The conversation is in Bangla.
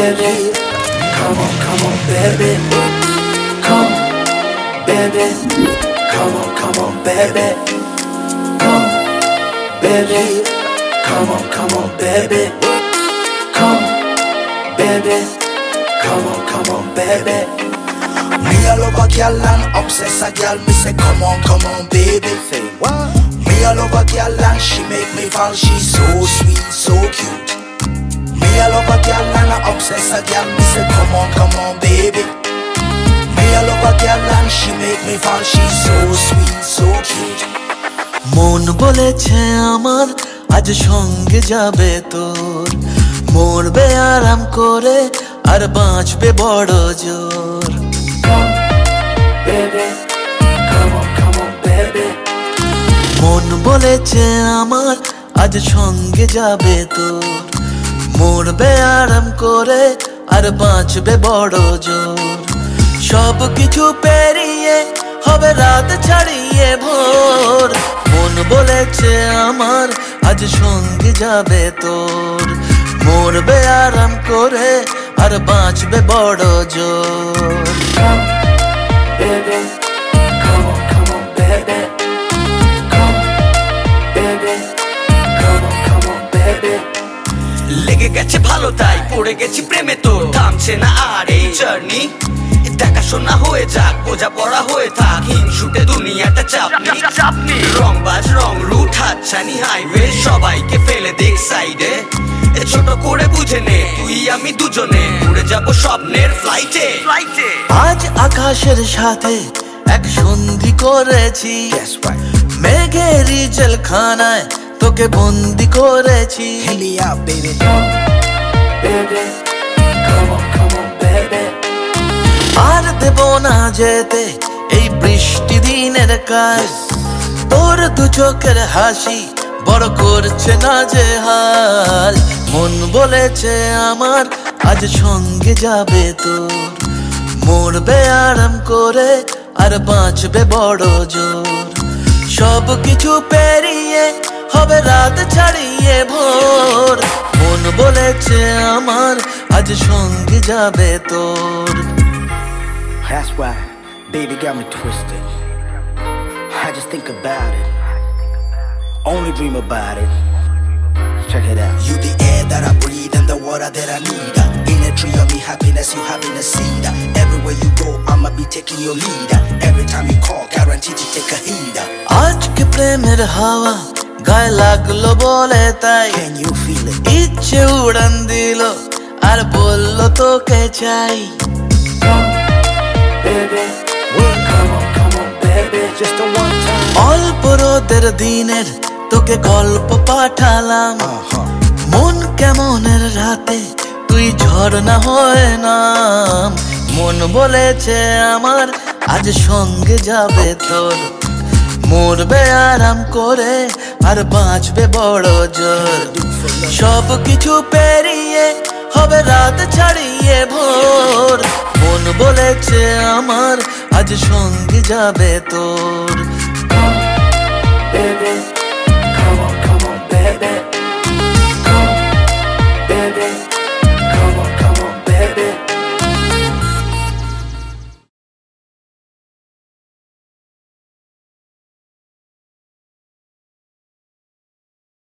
baby. Come on, baby. Come, baby. Come on, baby. Come, baby. Come on, baby. Come, baby. Come on, baby. Me all over girl and obsess a girl. Me say come on, baby. Say what? Me all over girl and she make me fall. She's so sweet, so cute. Me all over girl and I obsess a girl. Me say come on, baby. Me all over girl and she make me fall. She's so sweet, so cute. মন বলেছে আমার আজ সঙ্গে যাবে তোর, মরবে আরাম করে আর বাঁচবে বড় জোর। মন বলেছে আমার আজ সঙ্গে যাবে তোর, মরবে আরাম করে আর বাঁচবে বড় জোর। সব কিছু পেরিয়ে হবে রাত ছাড়িয়ে ভোর। মন বলেছে আমার আজ সঙ্গে যাবে তোর, মরবে আরাম করে আর বাঁচবে বড় জোর। লেগে গেছে ভালো তাই পড়ে গেছি প্রেমে, তোর থামছে না আর এই জার্নি। দেখাশোনা হয়ে যাক, বোঝা পড়া হয়ে থাক, হিংসুটে দুনিয়াটা চাপনি। রংবাজ রং রুট হাতছানি হাইওয়ে, সবাইকে ফেলে দেখ সাইডে। ছোট করে বুঝে নে তুই আমি দুজনে উড়ে যাবো স্বপ্নের ফ্লাইটে। আজ আকাশের সাথে এক সন্ধি করেছি, মেঘেরই জেলখানায় তোকে বন্দি করেছি। আর দেব না যেতে এই বৃষ্টি দিনের কাজ, তোর দু চোখের হাসি বড় করছে না যে হাল। মন বলেছে আমার আজ সঙ্গে যাবে তোর, মরবে আরাম করে আর বাঁচবে বড় জোর। সব কিছু পেরিয়ে হবে রাত ছাড়িয়ে ভোর। মন বলেছে আমার আজ সঙ্গে যাবে তোর। That's why baby got me twisted. I just think about it, only dream about it. Check it out. You the air that I breathe and the water that I need. In a tree of me happiness, you having a seed. Everywhere you go, I'ma be taking your lead. Every time you call, guaranteed to take a heed. আজকে প্রেমের হাওয়া গায়ে লাগলো বলে তাই, Can you feel it? ইচ্ছে উড়ান দিল আর বললো তোকে চাই। Just a one time. অল্প রোদের দিনের তোকে গল্প পাঠালাম, মন কেমনের রাতে তুই ঝর্ণা হয়ে নাম। মন বলেছে আমার আজ সঙ্গে যাবে তোর, মরবে আরাম করে আর বাঁচবে বড় জোর। সব কিছু পেরিয়ে হবে রাত ছাড়িয়ে ভোর। মন বলেছে আমার আজ সঙ্গে যাবে তোর,